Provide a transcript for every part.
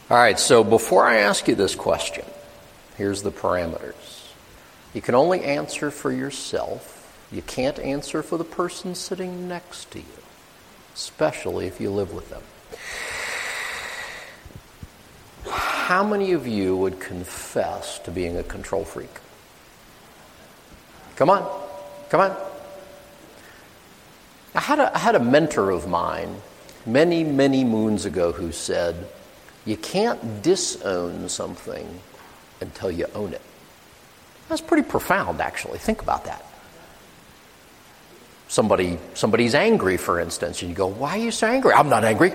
All right, so before I ask you this question, here's the parameters. You can only answer for yourself. You can't answer for the person sitting next to you, especially if you live with them. How many of you would confess to being a control freak? Come on. I had a mentor of mine many, many moons ago who said, you can't disown something until you own it. That's pretty profound, actually. Think about that. Somebody's angry, for instance, and you go, why are you so angry? I'm not angry.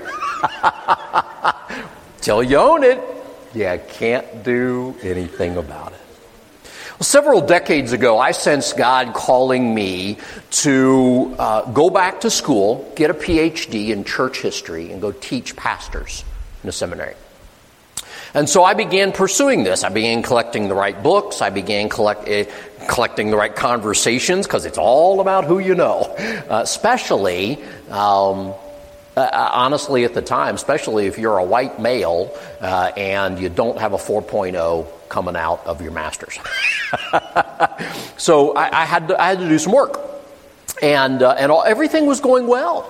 Till you own it, you can't do anything about it. Well, several decades ago, I sensed God calling me to go back to school, get a PhD in church history, and go teach pastors in a seminary. And so I began pursuing this. I began collecting the right books. I began collecting the right conversations, because it's all about who you know. Especially, honestly at the time, especially if you're a white male and you don't have a 4.0 coming out of your master's. So I had to do some work. And everything was going well.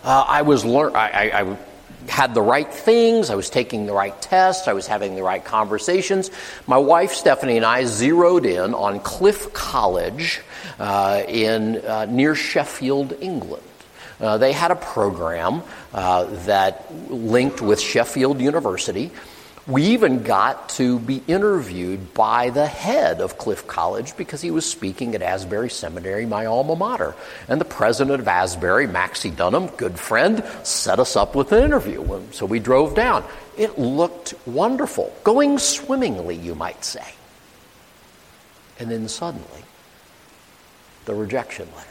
I had the right things. I was taking the right tests. I was having the right conversations. My wife, Stephanie, and I zeroed in on Cliff College near Sheffield, England. They had a program that linked with Sheffield University. We even got to be interviewed by the head of Cliff College because he was speaking at Asbury Seminary, my alma mater. And the president of Asbury, Maxie Dunham, good friend, set us up with an interview. So we drove down. It looked wonderful, going swimmingly, you might say. And then suddenly, the rejection letter.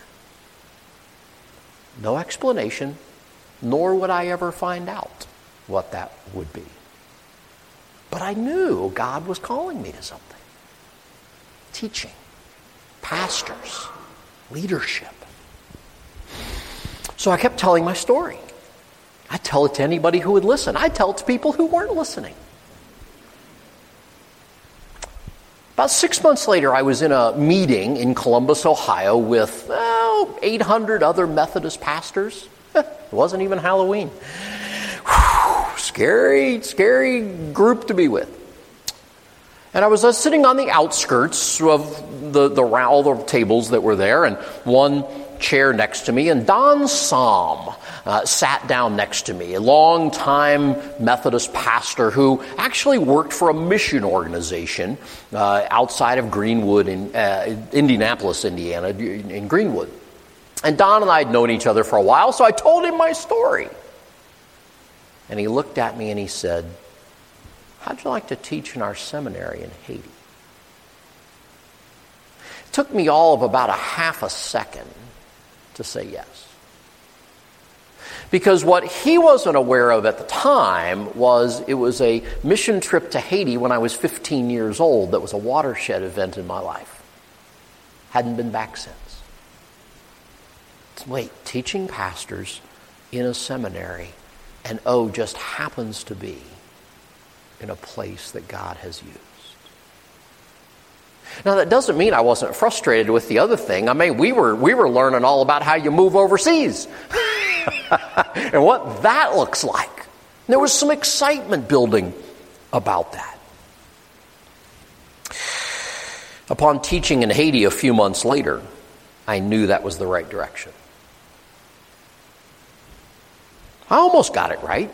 No explanation, nor would I ever find out what that would be. But I knew God was calling me to something. Teaching, pastors, leadership. So I kept telling my story. I'd tell it to anybody who would listen. I'd tell it to people who weren't listening. About 6 months later, I was in a meeting in Columbus, Ohio with 800 other Methodist pastors. It wasn't even Halloween. Scary group to be with. And I was sitting on the outskirts of all the tables that were there, and one chair next to me, and Don Somm sat down next to me, a long-time Methodist pastor who actually worked for a mission organization outside of Greenwood in Indianapolis, Indiana, in Greenwood. And Don and I had known each other for a while, so I told him my story. And he looked at me and he said, how'd you like to teach in our seminary in Haiti? It took me all of about a half a second to say yes. Because what he wasn't aware of at the time was it was a mission trip to Haiti when I was 15 years old that was a watershed event in my life. Hadn't been back since. Wait, teaching pastors in a seminary, and just happens to be in a place that God has used. Now, that doesn't mean I wasn't frustrated with the other thing. I mean, we were learning all about how you move overseas and what that looks like. There was some excitement building about that. Upon teaching in Haiti a few months later, I knew that was the right direction. I almost got it right.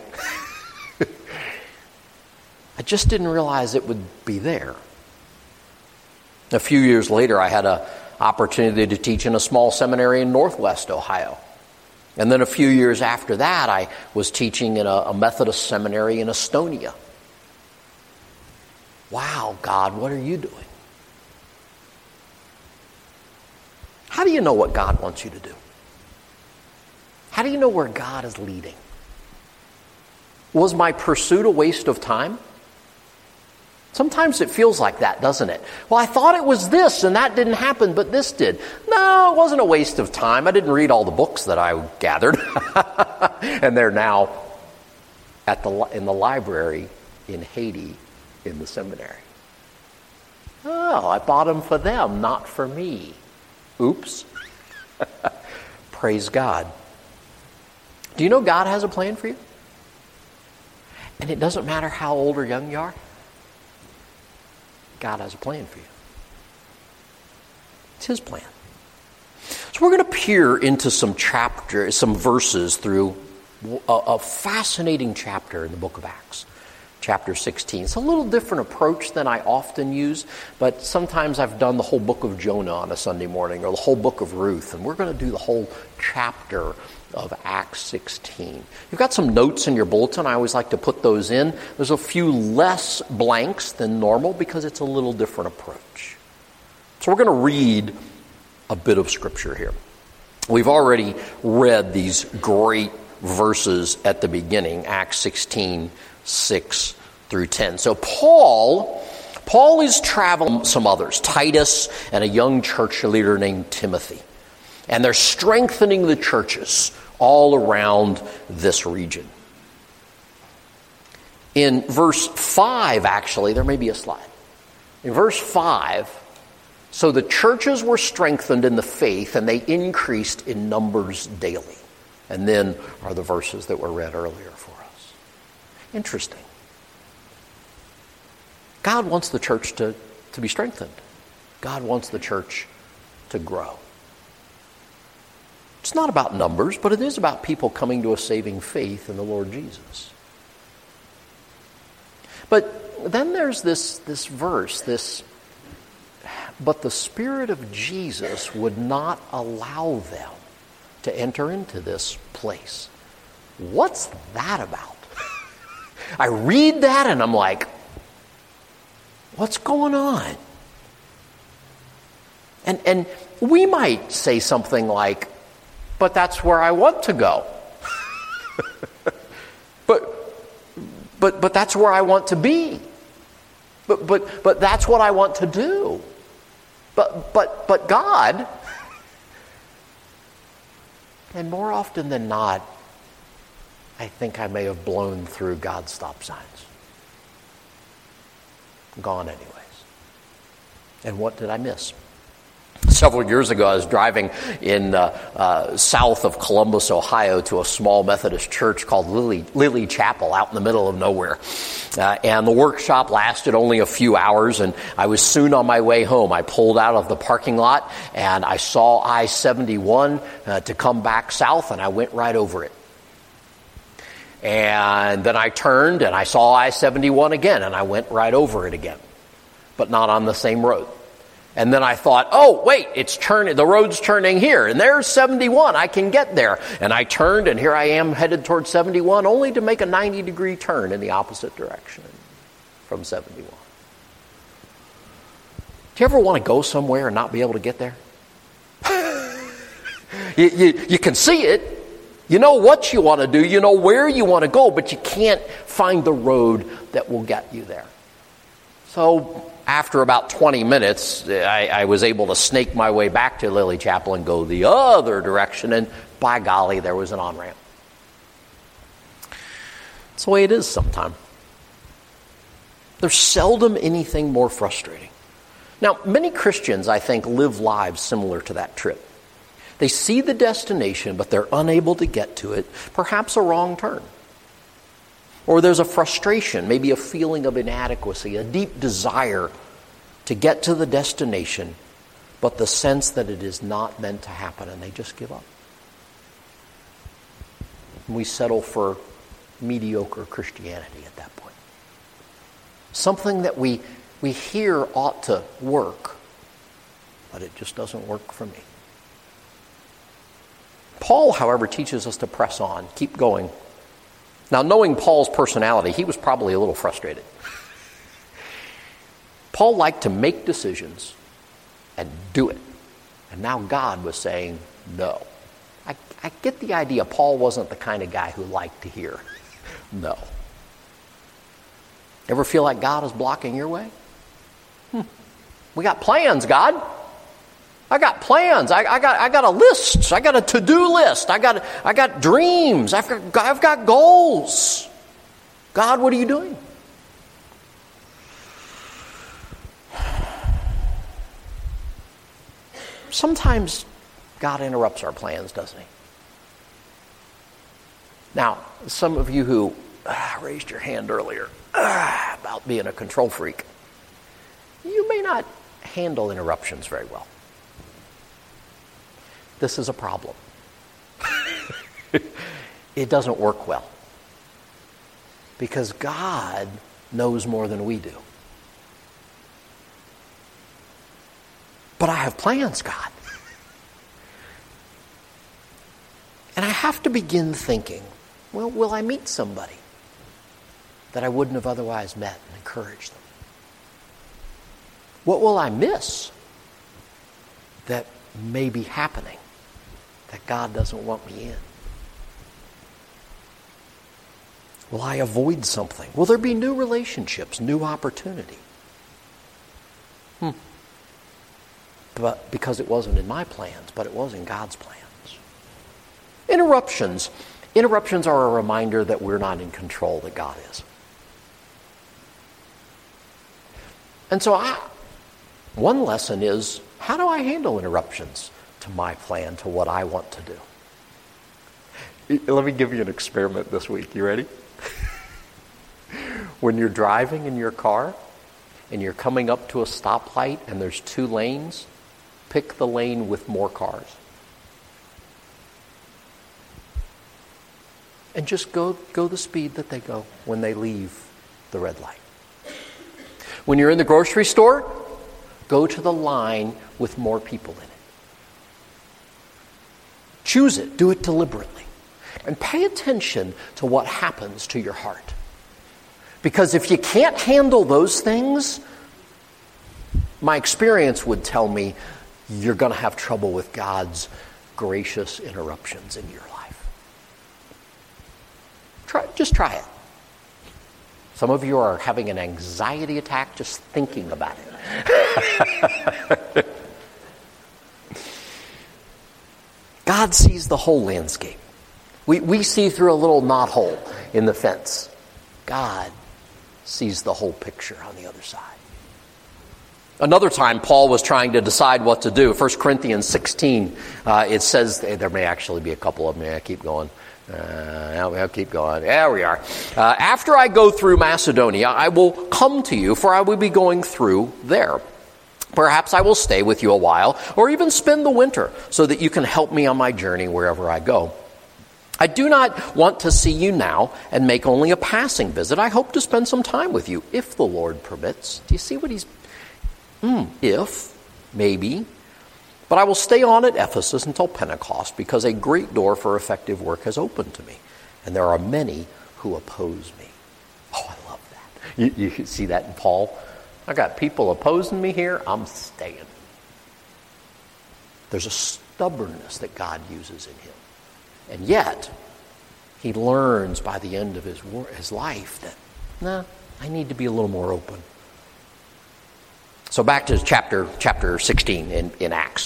I just didn't realize it would be there. A few years later, I had an opportunity to teach in a small seminary in Northwest Ohio. And then a few years after that, I was teaching in a Methodist seminary in Estonia. Wow, God, what are you doing? How do you know what God wants you to do? How do you know where God is leading? Was my pursuit a waste of time? Sometimes it feels like that, doesn't it? Well, I thought it was this, and that didn't happen, but this did. No, it wasn't a waste of time. I didn't read all the books that I gathered, and they're now in the library in Haiti in the seminary. Oh, I bought them for them, not for me. Oops. Praise God. Do you know God has a plan for you? And it doesn't matter how old or young you are. God has a plan for you. It's His plan. So we're going to peer into some verses through a fascinating chapter in the book of Acts, chapter 16. It's a little different approach than I often use, but sometimes I've done the whole book of Jonah on a Sunday morning or the whole book of Ruth, and we're going to do the whole chapter of Acts 16. You've got some notes in your bulletin. I always like to put those in. There's a few less blanks than normal because it's a little different approach. So we're going to read a bit of Scripture here. We've already read these great verses at the beginning, Acts 16, 6 through 10. So Paul is traveling with some others, Titus and a young church leader named Timothy. And they're strengthening the churches all around this region. In verse 5, actually, there may be a slide. In verse 5, so the churches were strengthened in the faith and they increased in numbers daily. And then are the verses that were read earlier for us. Interesting. God wants the church to be strengthened. God wants the church to grow. It's not about numbers, but it is about people coming to a saving faith in the Lord Jesus. But then there's this verse, but the Spirit of Jesus would not allow them to enter into this place. What's that about? I read that and I'm like, what's going on? And we might say something like, but that's where I want to go. but that's where I want to be. But that's what I want to do. But God, and more often than not, I think I may have blown through God's stop signs. Gone anyways. And what did I miss? Several years ago, I was driving in south of Columbus, Ohio, to a small Methodist church called Lily Chapel out in the middle of nowhere. And the workshop lasted only a few hours, and I was soon on my way home. I pulled out of the parking lot, and I saw I-71 to come back south, and I went right over it. And then I turned, and I saw I-71 again, and I went right over it again, but not on the same road. And then I thought, oh, wait, it's turning. The road's turning here, and there's 71. I can get there. And I turned, and here I am headed towards 71, only to make a 90-degree turn in the opposite direction from 71. Do you ever want to go somewhere and not be able to get there? You can see it. You know what you want to do. You know where you want to go, but you can't find the road that will get you there. So after about 20 minutes, I was able to snake my way back to Lily Chapel and go the other direction, and by golly, there was an on-ramp. It's the way it is sometimes. There's seldom anything more frustrating. Now, many Christians, I think, live lives similar to that trip. They see the destination, but they're unable to get to it, perhaps a wrong turn. Or there's a frustration, maybe a feeling of inadequacy, a deep desire to get to the destination, but the sense that it is not meant to happen, and they just give up. And we settle for mediocre Christianity at that point. Something that we hear ought to work, but it just doesn't work for me. Paul, however, teaches us to press on, keep going. Now, knowing Paul's personality, he was probably a little frustrated. Paul liked to make decisions and do it. And now God was saying no. I get the idea Paul wasn't the kind of guy who liked to hear no. Ever feel like God is blocking your way? We got plans, God. I got plans. I got a list. I got a to-do list. I got dreams. I've got goals. God, what are you doing? sometimes God interrupts our plans, doesn't he? Now, some of you who raised your hand earlier about being a control freak, you may not handle interruptions very well. This is a problem. It doesn't work well. Because God knows more than we do. But I have plans, God. And I have to begin thinking, well, will I meet somebody that I wouldn't have otherwise met and encourage them? What will I miss that may be happening that God doesn't want me in? Will I avoid something? Will there be new relationships, new opportunity? But because it wasn't in my plans, but it was in God's plans. Interruptions are a reminder that we're not in control, that God is. And so one lesson is, how do I handle interruptions to my plan, to what I want to do? Let me give you an experiment this week. You ready? When you're driving in your car and you're coming up to a stoplight and there's 2 lanes, pick the lane with more cars. And just go the speed that they go when they leave the red light. When you're in the grocery store, go to the line with more people in it. Choose it. Do it deliberately. And pay attention to what happens to your heart. Because if you can't handle those things, my experience would tell me you're going to have trouble with God's gracious interruptions in your life. Just try it. Some of you are having an anxiety attack just thinking about it. God sees the whole landscape. We see through a little knothole in the fence. God sees the whole picture on the other side. Another time, Paul was trying to decide what to do. 1 Corinthians 16, it says, there may actually be a couple of them. Yeah, keep going. I'll keep going. There we are. After I go through Macedonia, I will come to you, for I will be going through there. Perhaps I will stay with you a while, or even spend the winter, so that you can help me on my journey wherever I go. I do not want to see you now and make only a passing visit. I hope to spend some time with you, if the Lord permits. Do you see what he's... If, maybe. But I will stay on at Ephesus until Pentecost, because a great door for effective work has opened to me, and there are many who oppose me. Oh, I love that. You see that in Paul? I got people opposing me here. I'm staying. There's a stubbornness that God uses in him. And yet, he learns by the end of his life that, I need to be a little more open. So back to chapter 16 in Acts.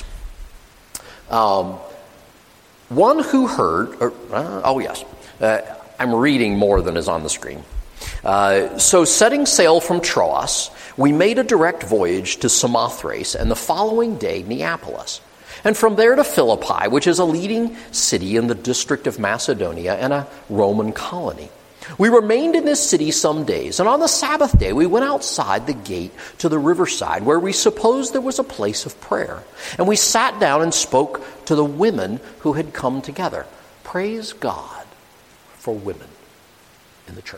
One who heard, I'm reading more than is on the screen. So setting sail from Troas, we made a direct voyage to Samothrace, and the following day Neapolis. And from there to Philippi, which is a leading city in the district of Macedonia and a Roman colony. We remained in this city some days, and on the Sabbath day we went outside the gate to the riverside, where we supposed there was a place of prayer. And we sat down and spoke to the women who had come together. Praise God for women in the church.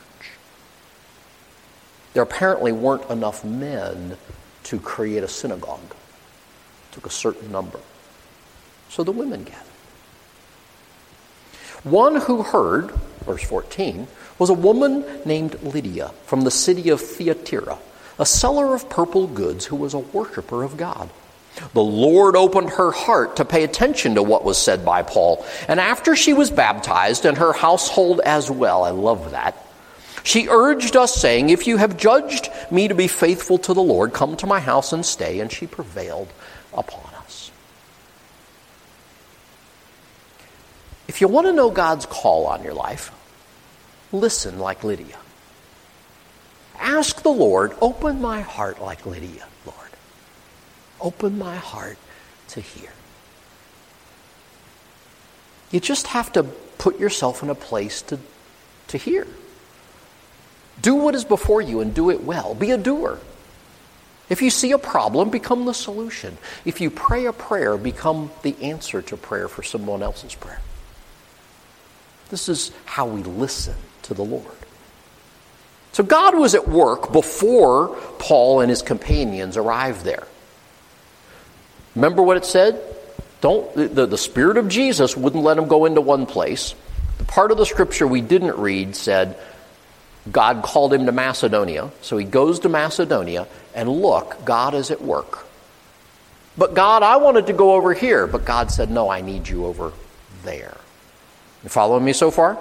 There apparently weren't enough men to create a synagogue. It took a certain number. So the women gathered. One who heard, verse 14, was a woman named Lydia from the city of Thyatira, a seller of purple goods who was a worshiper of God. The Lord opened her heart to pay attention to what was said by Paul, and after she was baptized, and her household as well, I love that, she urged us, saying, if you have judged me to be faithful to the Lord, come to my house and stay, and she prevailed upon us. If you want to know God's call on your life, listen like Lydia. Ask the Lord, open my heart like Lydia, Lord. Open my heart to hear. You just have to put yourself in a place to hear. Do what is before you and do it well. Be a doer. If you see a problem, become the solution. If you pray a prayer, become the answer to prayer for someone else's prayer. This is how we listen to the Lord. So God was at work before Paul and his companions arrived there. Remember what it said? The Spirit of Jesus wouldn't let them go into one place. The part of the scripture we didn't read said God called him to Macedonia. So he goes to Macedonia, and look, God is at work. But God, I wanted to go over here. But God said, no, I need you over there. You following me so far?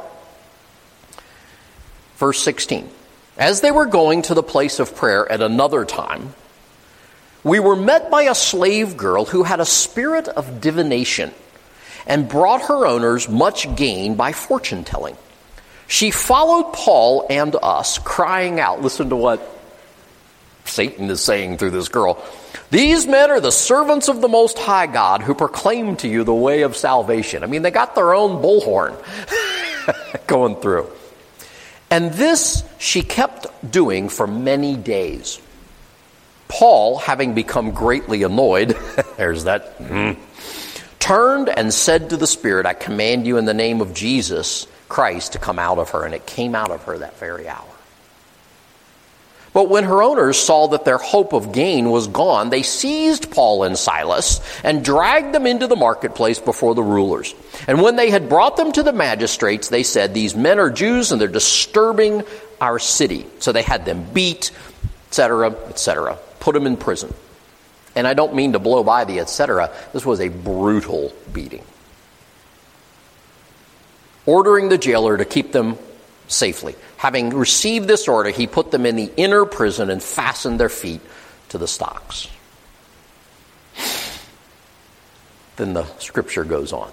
Verse 16. As they were going to the place of prayer at another time, we were met by a slave girl who had a spirit of divination and brought her owners much gain by fortune telling. She followed Paul and us, crying out. Listen to what Satan is saying through this girl. These men are the servants of the Most High God who proclaim to you the way of salvation. I mean, they got their own bullhorn going through. And this she kept doing for many days. Paul, having become greatly annoyed, there's that, turned and said to the Spirit, I command you in the name of Jesus Christ to come out of her. And it came out of her that very hour. But when her owners saw that their hope of gain was gone, they seized Paul and Silas and dragged them into the marketplace before the rulers. And when they had brought them to the magistrates, they said, these men are Jews and they're disturbing our city. So they had them beat, etc., etc., put them in prison. And I don't mean to blow by the etc. This was a brutal beating. Ordering the jailer to keep them safely. Having received this order, he put them in the inner prison and fastened their feet to the stocks. Then the scripture goes on.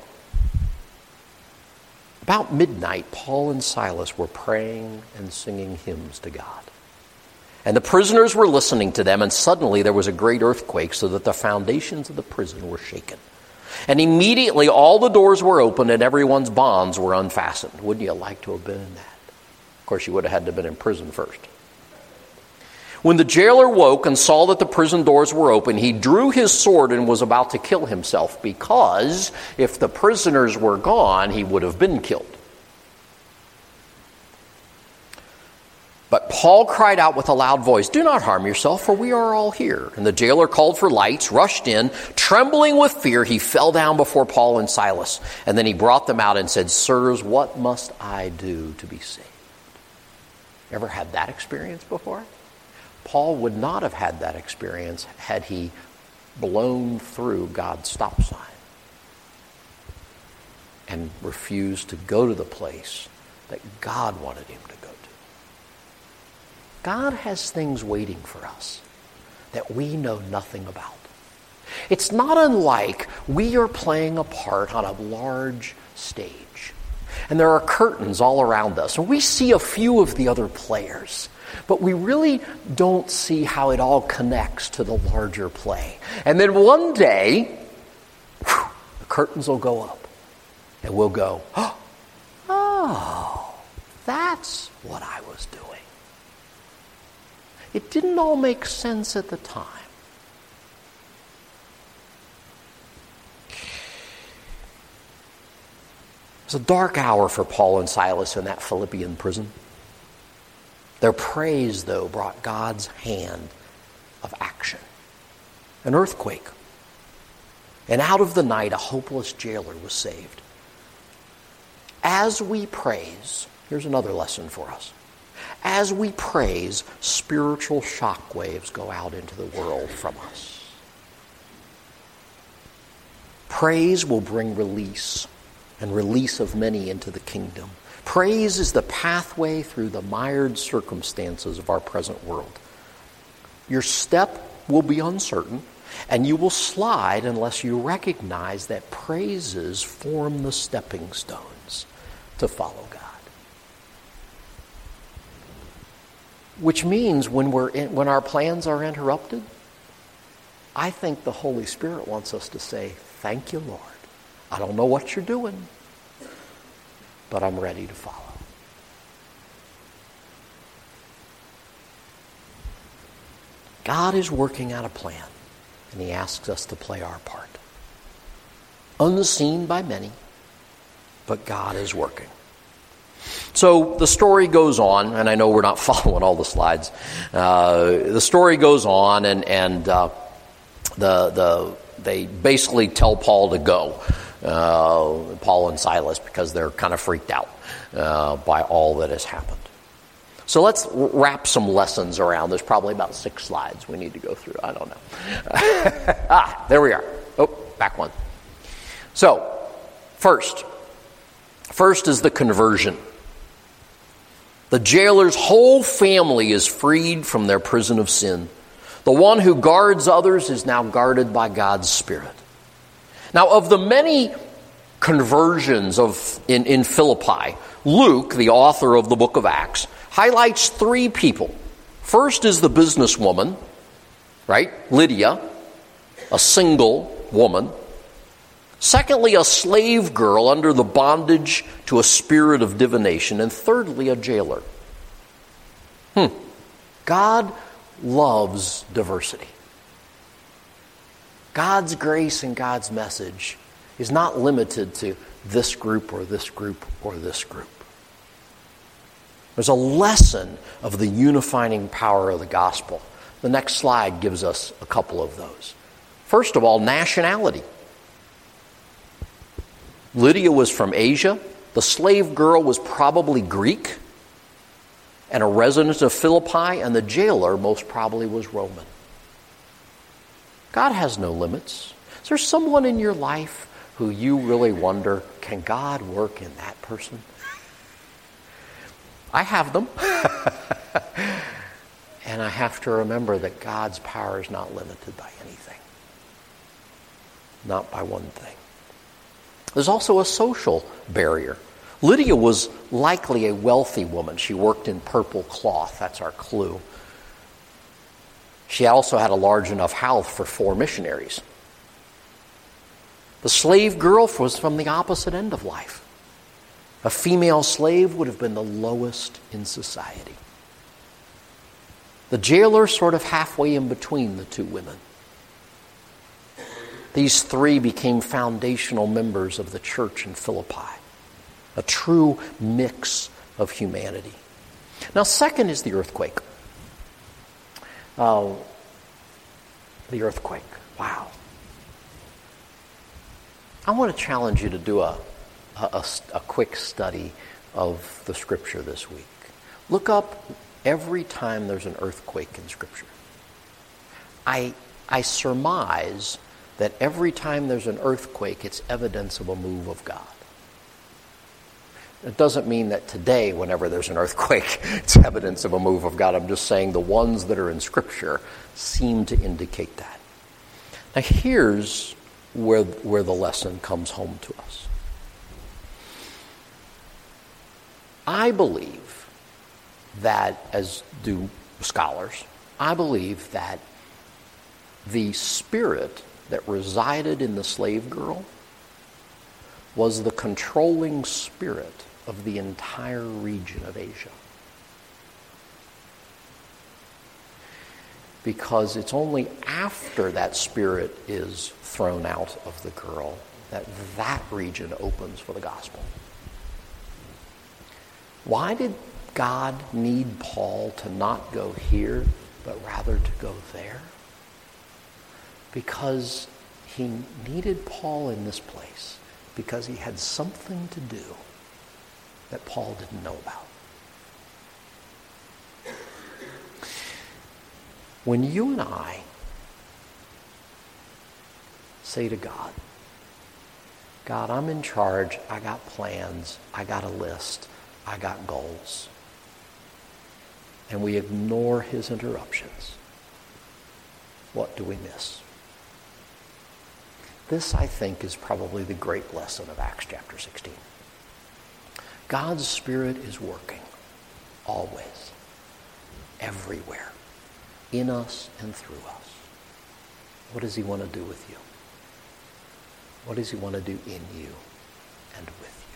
About midnight, Paul and Silas were praying and singing hymns to God. And the prisoners were listening to them, and suddenly there was a great earthquake, so that the foundations of the prison were shaken. And immediately all the doors were opened and everyone's bonds were unfastened. Wouldn't you like to have been in that? Of course, you would have had to have been in prison first. When the jailer woke and saw that the prison doors were open, he drew his sword and was about to kill himself, because if the prisoners were gone, he would have been killed. But Paul cried out with a loud voice, do not harm yourself, for we are all here. And the jailer called for lights, rushed in. Trembling with fear, he fell down before Paul and Silas. And then he brought them out and said, sirs, what must I do to be saved? Ever had that experience before? Paul would not have had that experience had he blown through God's stop sign and refused to go to the place that God wanted him to go to. God has things waiting for us that we know nothing about. It's not unlike we are playing a part on a large stage, and there are curtains all around us, and we see a few of the other players, but we really don't see how it all connects to the larger play. And then one day, the curtains will go up, and we'll go, oh, that's what I was doing. It didn't all make sense at the time. It was a dark hour for Paul and Silas in that Philippian prison. Their praise, though, brought God's hand of action. An earthquake. And out of the night, a hopeless jailer was saved. As we praise, here's another lesson for us. As we praise, spiritual shock waves go out into the world from us. Praise will bring release, and release of many into the kingdom. Praise is the pathway through the mired circumstances of our present world. Your step will be uncertain, and you will slide unless you recognize that praises form the stepping stones to follow God. Which means when our plans are interrupted, I think the Holy Spirit wants us to say, thank you, Lord. I don't know what you're doing, but I'm ready to follow. God is working out a plan, and he asks us to play our part. Unseen by many, but God is working. So the story goes on, and I know we're not following all the slides. The story goes on, and they basically tell Paul to go, Paul and Silas, because they're kind of freaked out by all that has happened. So let's wrap some lessons around. There's probably about 6 slides we need to go through. I don't know. There we are. Oh, back one. So, first is the conversion. The jailer's whole family is freed from their prison of sin. The one who guards others is now guarded by God's Spirit. Now, of the many conversions in Philippi, Luke, the author of the book of Acts, highlights 3 people. First is the businesswoman, right? Lydia, a single woman. Secondly, a slave girl under the bondage to a spirit of divination. And thirdly, a jailer. God loves diversity. God's grace and God's message is not limited to this group or this group or this group. There's a lesson of the unifying power of the gospel. The next slide gives us a couple of those. First of all, nationality. Lydia was from Asia. The slave girl was probably Greek and a resident of Philippi, and the jailer most probably was Roman. God has no limits. Is there someone in your life who you really wonder, can God work in that person? I have them. And I have to remember that God's power is not limited by anything. Not by one thing. There's also a social barrier. Lydia was likely a wealthy woman. She worked in purple cloth. That's our clue. She also had a large enough house for 4 missionaries. The slave girl was from the opposite end of life. A female slave would have been the lowest in society. The jailer sort of halfway in between the 2 women. These 3 became foundational members of the church in Philippi. A true mix of humanity. Now, second is the earthquake. The earthquake. Wow. I want to challenge you to do a quick study of the Scripture this week. Look up every time there's an earthquake in Scripture. I surmise that every time there's an earthquake, it's evidence of a move of God. It doesn't mean that today, whenever there's an earthquake, it's evidence of a move of God. I'm just saying the ones that are in Scripture seem to indicate that. Now here's where the lesson comes home to us. I believe that, as do scholars, I believe that the spirit that resided in the slave girl was the controlling spirit of the entire region of Asia. Because it's only after that spirit is thrown out of the girl that that region opens for the gospel. Why did God need Paul to not go here, but rather to go there? Because he needed Paul in this place, because he had something to do that Paul didn't know about. When you and I say to God, God, I'm in charge, I got plans, I got a list, I got goals, and we ignore his interruptions, what do we miss? This, I think, is probably the great lesson of Acts chapter 16. God's Spirit is working, always, everywhere, in us and through us. What does he want to do with you? What does he want to do in you and with you?